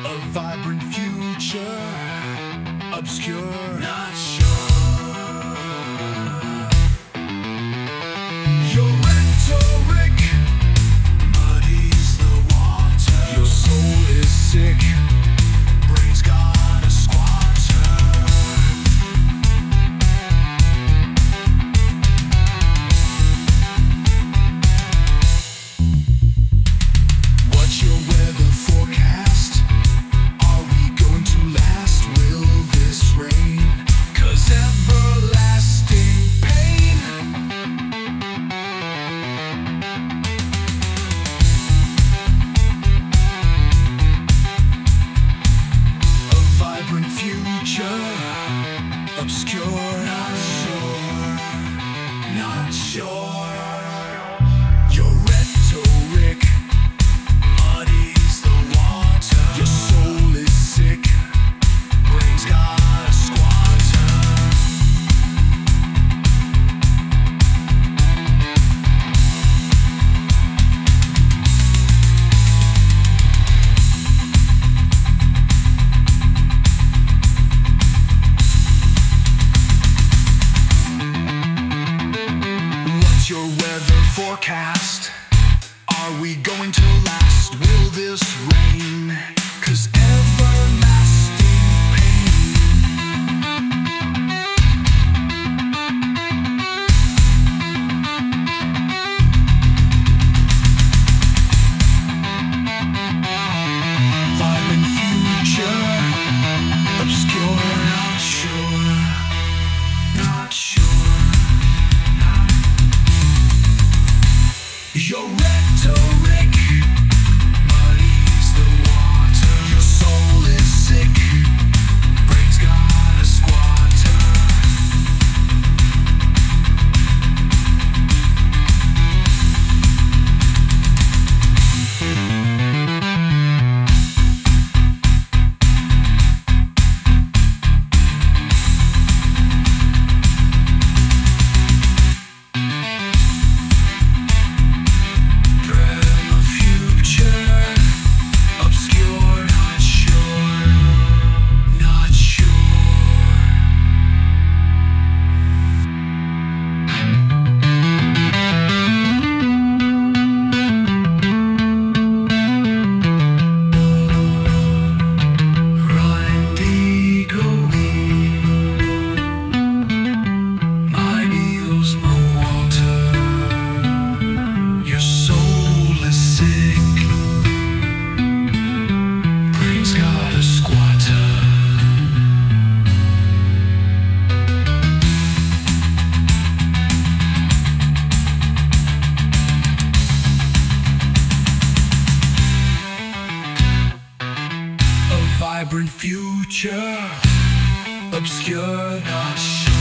A vibrant future, obscure, not sure. Your rhetoric muddies the water. Your soul is sick, brain's got a squatter. What's your weather forecast? Are we going to last? Will this rain? 'Cause everlasting pain. A vibrant future, obscure, not sure, not sure. Your rhetoric muddies the water. Your soul is sick, brain's got a squatter. What's your weather forecast? Are we going to last? Will this rain? 'Cause everlasting pain. Vibrant future, obscure, not sure, not sure, not. Your rhetoric muddies the water. Your soul is sick, brain's got a squatter. Dream of future, obscure, not sure, not sure. Run, going, my meal's no water. Your soul is sick, brain's got a squatter. A vibrant future, obscure, not sure.